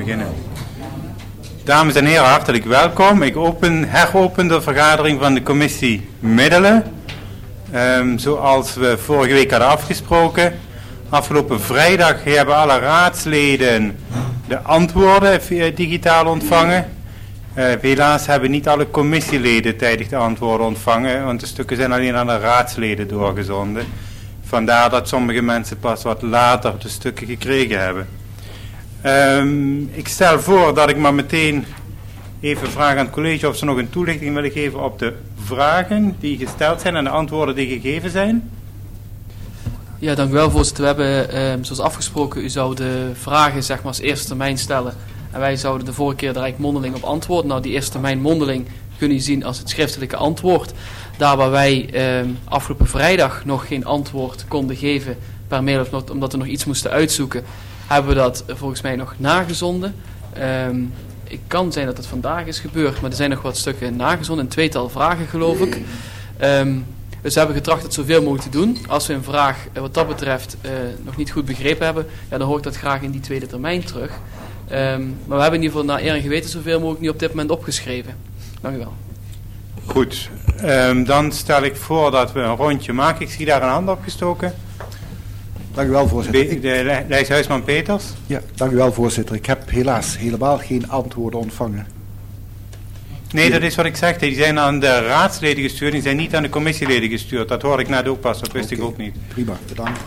beginnen. Dames en heren, hartelijk welkom. Ik heropen de vergadering van de commissie Middelen. Zoals we vorige week hadden afgesproken. Afgelopen vrijdag hebben alle raadsleden de antwoorden digitaal ontvangen. Helaas hebben niet alle commissieleden tijdig de antwoorden ontvangen, want de stukken zijn alleen aan de raadsleden doorgezonden. Vandaar dat sommige mensen pas wat later de stukken gekregen hebben. Ik stel voor dat ik maar meteen even vraag aan het college of ze nog een toelichting willen geven op de vragen die gesteld zijn en de antwoorden die gegeven zijn. Ja, dank u wel, voorzitter. We hebben, zoals afgesproken, u zou de vragen zeg maar als eerste termijn stellen. En wij zouden de vorige keer direct mondeling op antwoorden. Nou, die eerste termijn mondeling kun je zien als het schriftelijke antwoord. Daar waar wij afgelopen vrijdag nog geen antwoord konden geven per mail, of omdat we nog iets moesten uitzoeken, hebben we dat volgens mij nog nagezonden. Het kan zijn dat het vandaag is gebeurd, maar er zijn nog wat stukken nagezonden, een tweetal vragen geloof ik. Dus we hebben getracht het zoveel mogelijk te doen. Als we een vraag wat dat betreft nog niet goed begrepen hebben, ja, dan hoor ik dat graag in die tweede termijn terug. Maar we hebben in ieder geval naar eer en geweten zoveel mogelijk nu op dit moment opgeschreven. Dank u wel. Goed, dan stel ik voor dat we een rondje maken. Ik zie daar een hand opgestoken. Dank u wel, voorzitter. De lijst Huisman-Peters. Ja, dank u wel, voorzitter. Ik heb helaas helemaal geen antwoorden ontvangen. Nee, dat is wat ik zeg. Die zijn aan de raadsleden gestuurd. Die zijn niet aan de commissieleden gestuurd. Dat hoorde ik net ook pas. Dat wist ik ook niet. Prima, bedankt.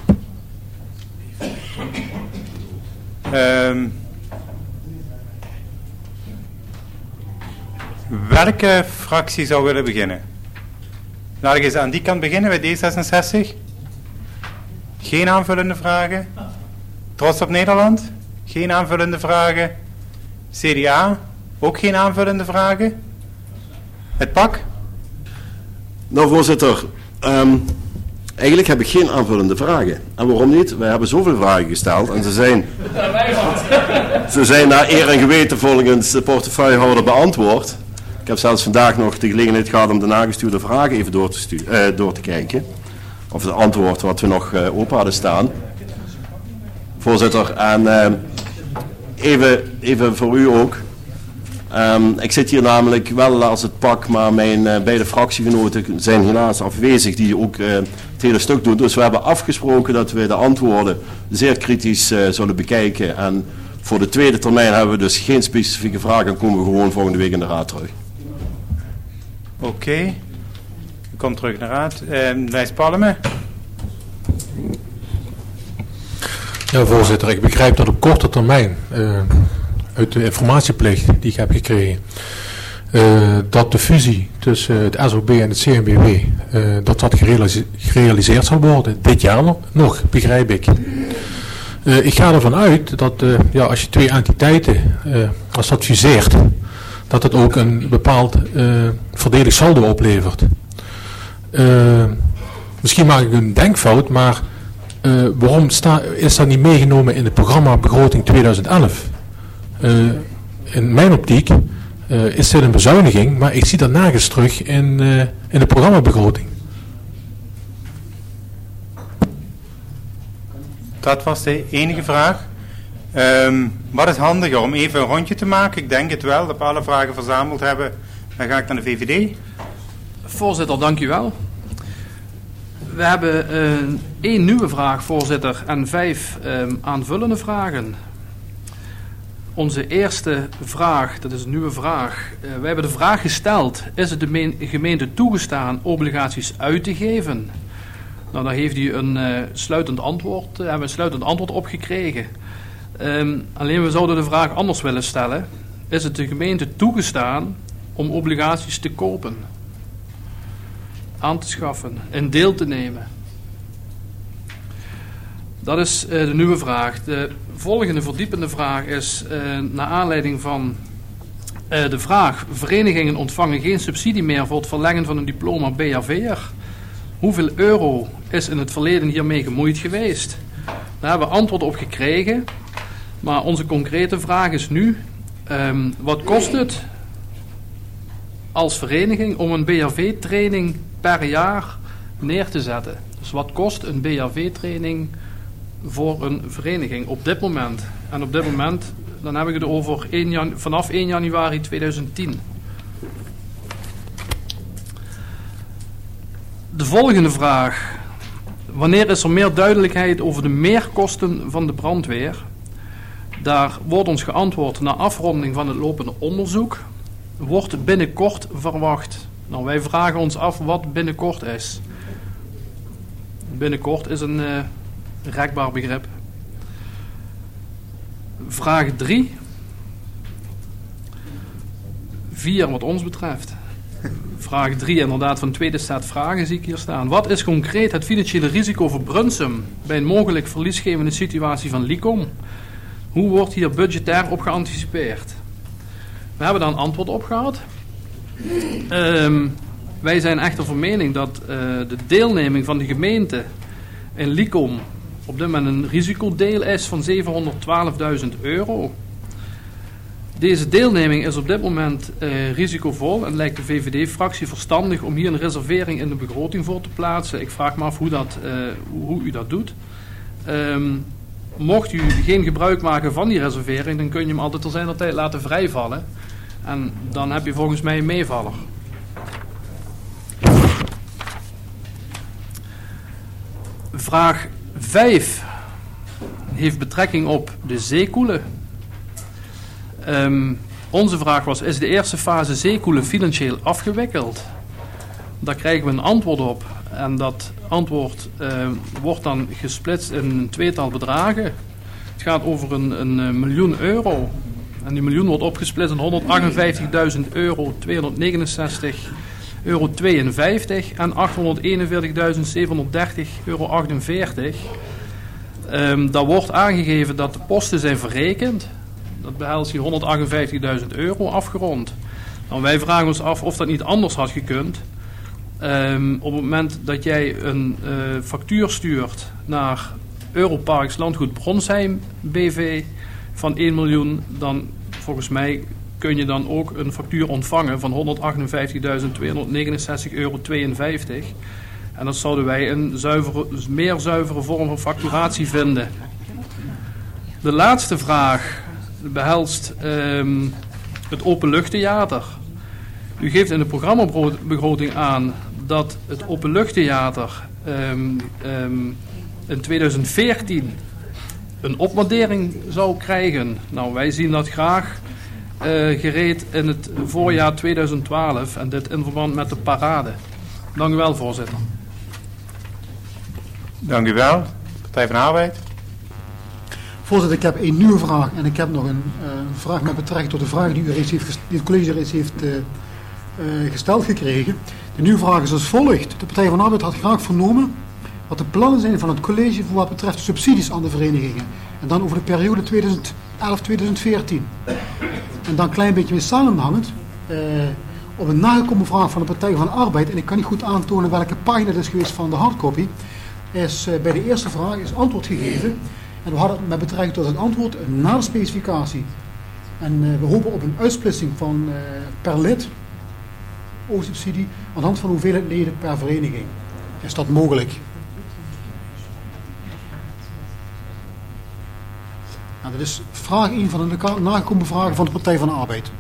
Welke fractie zou willen beginnen? Laat ik eens aan die kant beginnen bij D66. Geen aanvullende vragen. Trots op Nederland? Geen aanvullende vragen. CDA? Ook geen aanvullende vragen. Het PAK? Nou, voorzitter, eigenlijk heb ik geen aanvullende vragen. En waarom niet? Wij hebben zoveel vragen gesteld en ze zijn naar eer en geweten volgens de portefeuillehouder beantwoord. Ik heb zelfs vandaag nog de gelegenheid gehad om de nagestuurde vragen even door te kijken. Of het antwoord wat we nog open hadden staan. Voorzitter, en even voor u ook. Ik zit hier namelijk wel als het PAK, maar mijn beide fractiegenoten zijn helaas afwezig die ook het hele stuk doen. Dus we hebben afgesproken dat we de antwoorden zeer kritisch zullen bekijken. En voor de tweede termijn hebben we dus geen specifieke vragen en komen we gewoon volgende week in de raad terug. Oké. U komt terug naar de raad. Lijst Palme. Ja, voorzitter. Ik begrijp dat op korte termijn, uit de informatieplicht die ik heb gekregen, dat de fusie tussen het SOB en het CNBW, dat gerealiseerd zal worden. Dit jaar nog, begrijp ik. Ik ga ervan uit dat als je twee entiteiten, als dat fuseert, dat het ook een bepaald voordelig saldo oplevert. Misschien maak ik een denkfout, maar waarom is dat niet meegenomen in het programma begroting 2011? In mijn optiek is dit een bezuiniging, maar ik zie dat nergens terug in de programmabegroting. Dat was de enige vraag. Wat is handiger om even een rondje te maken? Ik denk het wel, dat we alle vragen verzameld hebben. Dan ga ik naar de VVD. Voorzitter, dank u wel. We hebben 1 nieuwe vraag, voorzitter, en 5 aanvullende vragen. Onze eerste vraag, dat is een nieuwe vraag. Wij hebben de vraag gesteld, is het de gemeente toegestaan obligaties uit te geven? Nou, daar heeft u een sluitend antwoord op gekregen. Alleen we zouden de vraag anders willen stellen. Is het de gemeente toegestaan om obligaties te kopen, aan te schaffen en deel te nemen? Dat is de nieuwe vraag. De volgende verdiepende vraag is naar aanleiding van de vraag: verenigingen ontvangen geen subsidie meer voor het verlengen van een diploma BHV'er. Hoeveel euro is in het verleden hiermee gemoeid geweest? Daar hebben we antwoord op gekregen. Maar onze concrete vraag is nu: wat kost het als vereniging om een BHV-training per jaar neer te zetten? Dus wat kost een BHV-training voor een vereniging op dit moment? En op dit moment Dan heb ik het over vanaf 1 januari 2010. De volgende vraag. Wanneer is er meer duidelijkheid over de meerkosten van de brandweer? Daar wordt ons geantwoord na afronding van het lopende onderzoek. Wordt binnenkort verwacht. Nou, wij vragen ons af wat binnenkort is. Binnenkort is een rekbaar begrip. Vraag 3. 4 wat ons betreft. Vraag 3 inderdaad van tweede staat vragen zie ik hier staan. Wat is concreet het financiële risico voor Brunsum bij een mogelijk verliesgevende situatie van Licom? Hoe wordt hier budgetair op geanticipeerd? We hebben daar een antwoord op gehad. Wij zijn echter van mening dat de deelneming van de gemeente in Licom op dit moment een risicodeel is van €712.000. Deze deelneming is op dit moment risicovol en lijkt de VVD-fractie verstandig om hier een reservering in de begroting voor te plaatsen. Ik vraag me af hoe u dat doet. Mocht u geen gebruik maken van die reservering, dan kun je hem altijd ter zijner tijd laten vrijvallen. En dan heb je volgens mij een meevaller. Vraag 5 heeft betrekking op de zeekoelen. Onze vraag was, is de eerste fase zeekoelen financieel afgewikkeld? Daar krijgen we een antwoord op. En dat antwoord wordt dan gesplitst in een tweetal bedragen. Het gaat over een miljoen euro. En die miljoen wordt opgesplitst in €158.269,52 en €841.730,48. Daar wordt aangegeven dat de posten zijn verrekend. Dat behelst hier €158.000 afgerond. Nou, wij vragen ons af of dat niet anders had gekund. Op het moment dat jij een factuur stuurt naar Europarks Landgoed Bronsheim BV van 1 miljoen, dan volgens mij kun je dan ook een factuur ontvangen van €158.269,52. En dat zouden wij een meer zuivere vorm van facturatie vinden. De laatste vraag behelst het openluchttheater. U geeft in de programmabegroting aan dat het openluchttheater in 2014 een opwaardering zou krijgen. Nou, wij zien dat graag gereed in het voorjaar 2012 en dit in verband met de parade. Dank u wel, voorzitter. Dank u wel. Partij van de Arbeid. Voorzitter, ik heb een nieuwe vraag en ik heb nog een vraag met betrekking tot de vraag die het college reeds heeft gesteld gekregen. De nieuwe vraag is als volgt. De Partij van de Arbeid had graag vernomen wat de plannen zijn van het college voor wat betreft subsidies aan de verenigingen. En dan over de periode 2011-2014. En dan een klein beetje mee samenhangend, op een nagekomen vraag van de Partij van de Arbeid, en ik kan niet goed aantonen welke pagina het is geweest van de hardcopy, is bij de eerste vraag is antwoord gegeven. En we hadden met betrekking tot het antwoord na de specificatie. En we hopen op een uitsplitsing van per lid, subsidie, aan de hand van hoeveelheid leden per vereniging. Is dat mogelijk? Nou, dat is vraag 1 van de nagekomen vragen van de Partij van de Arbeid.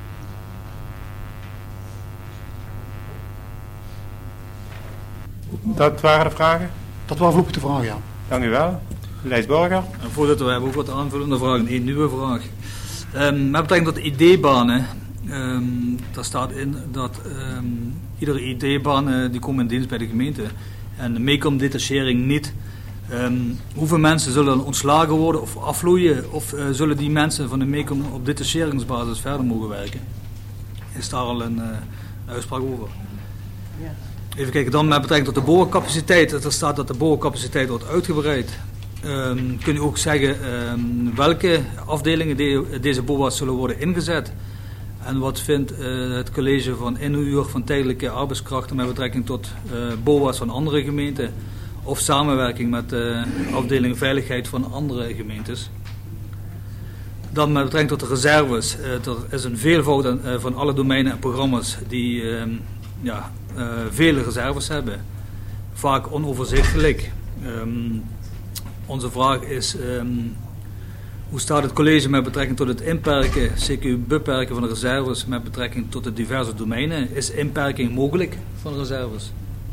Dat waren de vragen? Dat waren voorlopig de vragen, ja. Dank u wel. Lijsborger. Voorzitter, we hebben ook wat aanvullende vragen. Eén nieuwe vraag. Met betrekking tot de ID-banen. Daar staat in dat iedere ID-baan die komen in dienst bij de gemeente. En de meekomdetachering niet. Hoeveel mensen zullen dan ontslagen worden of afvloeien? Of zullen die mensen van de meekom op detacheringsbasis verder mogen werken? Is daar al een uitspraak over? Ja. Even kijken, dan met betrekking tot de boorcapaciteit. Er staat dat de boorcapaciteit wordt uitgebreid. Kun je ook zeggen welke afdelingen deze BOA's zullen worden ingezet? En wat vindt het college van inhuur van tijdelijke arbeidskrachten met betrekking tot BOA's van andere gemeenten? Of samenwerking met de afdeling veiligheid van andere gemeentes? Dan met betrekking tot de reserves. Er is een veelvoud van alle domeinen en programma's die vele reserves hebben. Vaak onoverzichtelijk. Onze vraag is, Hoe staat het college met betrekking tot het inperken, CQ beperken van de reserves met betrekking tot de diverse domeinen? Is inperking mogelijk van de reserves?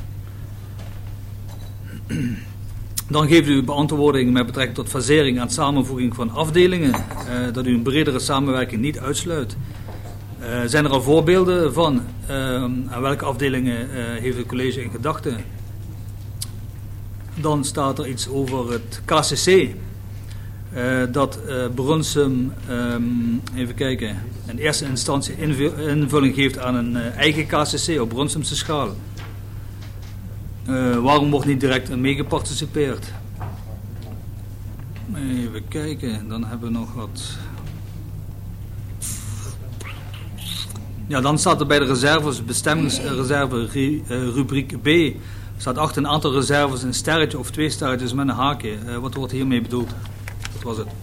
Dan geeft u beantwoording met betrekking tot fasering en samenvoeging van afdelingen, dat u een bredere samenwerking niet uitsluit. Zijn er al voorbeelden van? Aan welke afdelingen heeft het college in gedachten? Dan staat er iets over het KCC. Dat Brunsum, even kijken, in eerste instantie invulling geeft aan een eigen KCC op Brunsumse schaal. Waarom wordt niet direct mee geparticipeerd? Even kijken, dan hebben we nog wat. Ja, dan staat er bij de reserves, bestemmingsreserve, rubriek B, staat achter een aantal reserves een sterretje of 2 sterretjes met een haakje. Wat wordt hiermee bedoeld? Dat was het.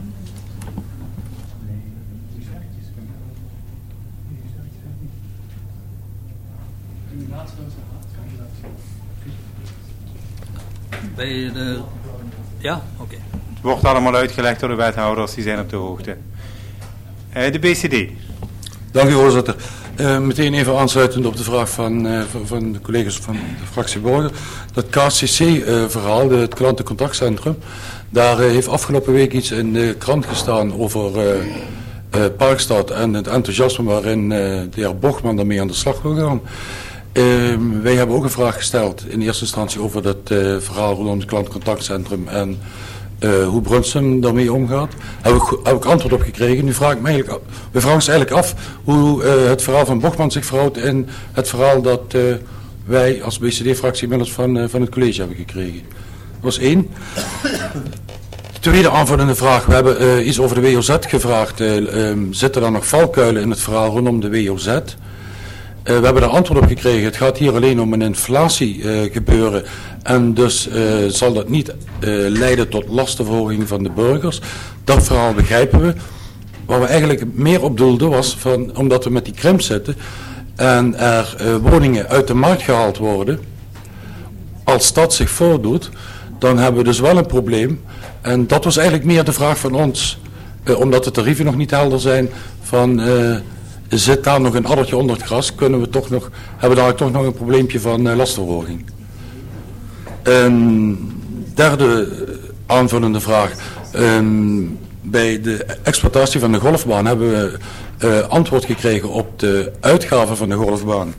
Bij de... Ja? Oké. Het wordt allemaal uitgelegd door de wethouders, die zijn op de hoogte. De BCD. Dank u, voorzitter. Meteen even aansluitend op de vraag van de collega's van de fractie Borger. Dat KCC-verhaal, het klantencontactcentrum, daar heeft afgelopen week iets in de krant gestaan over Parkstad en het enthousiasme waarin de heer Bochman daarmee aan de slag wil gaan. Wij hebben ook een vraag gesteld in eerste instantie over dat verhaal rondom het klantencontactcentrum en hoe Brunsum daarmee omgaat. Heb ik antwoord op gekregen. Nu vraag ik me eigenlijk, we vragen ons eigenlijk af hoe het verhaal van Bochman zich verhoudt in het verhaal dat wij als BCD-fractie inmiddels van het college hebben gekregen. Dat was 1. Tweede aanvullende vraag. We hebben iets over de WOZ gevraagd. Zitten er nog valkuilen in het verhaal rondom de WOZ? We hebben daar antwoord op gekregen. Het gaat hier alleen om een inflatie gebeuren. En dus zal dat niet leiden tot lastenverhoging van de burgers. Dat verhaal begrijpen we. Waar we eigenlijk meer op doelden was, omdat we met die krimp zitten en er woningen uit de markt gehaald worden, als dat zich voordoet, dan hebben we dus wel een probleem. En dat was eigenlijk meer de vraag van ons, omdat de tarieven nog niet helder zijn, van zit daar nog een addertje onder het gras, hebben we daar toch nog een probleempje van lastenverhoging. Derde aanvullende vraag. Bij de exploitatie van de golfbaan hebben we antwoord gekregen op de uitgaven van de golfbaan.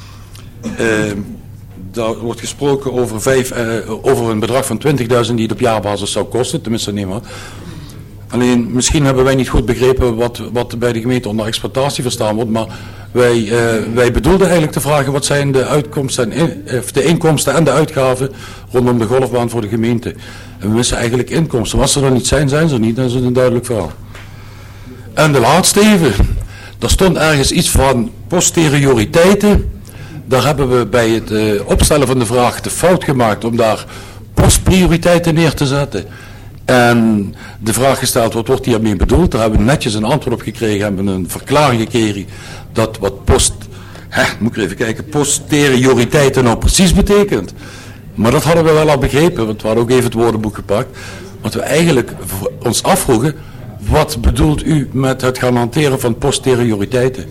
Daar wordt gesproken over een bedrag van 20.000 die het op jaarbasis zou kosten, tenminste niet maar. Alleen, misschien hebben wij niet goed begrepen wat bij de gemeente onder exploitatie verstaan wordt, maar wij bedoelden eigenlijk te vragen wat zijn de uitkomsten de inkomsten en de uitgaven rondom de golfbaan voor de gemeente. En we missen eigenlijk inkomsten. Als ze er niet zijn, zijn ze er niet, dan is het een duidelijk verhaal. En de laatste even, er stond ergens iets van posterioriteiten. Daar hebben we bij het opstellen van de vraag de fout gemaakt om daar postprioriteiten neer te zetten. En de vraag gesteld, wat wordt hiermee bedoeld? Daar hebben we netjes een antwoord op gekregen, hebben een verklaring gekregen dat wat posterioriteit nou precies betekent. Maar dat hadden we wel al begrepen, want we hadden ook even het woordenboek gepakt. Want we eigenlijk ons afvroegen, wat bedoelt u met het gaan hanteren van posterioriteiten?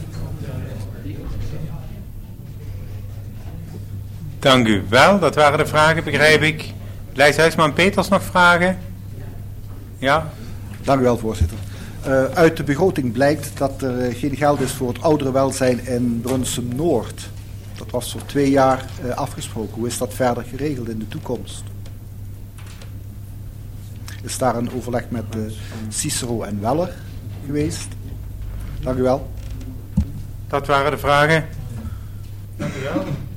Dank u wel, dat waren de vragen, begrijp ik. Lijst Huisman Peters nog vragen? Ja? Dank u wel, voorzitter. Uit de begroting blijkt dat er geen geld is voor het ouderenwelzijn in Brunsum-Noord. Dat was voor 2 jaar afgesproken. Hoe is dat verder geregeld in de toekomst? Is daar een overleg met Cicero en Weller geweest? Dank u wel. Dat waren de vragen. Dank u wel.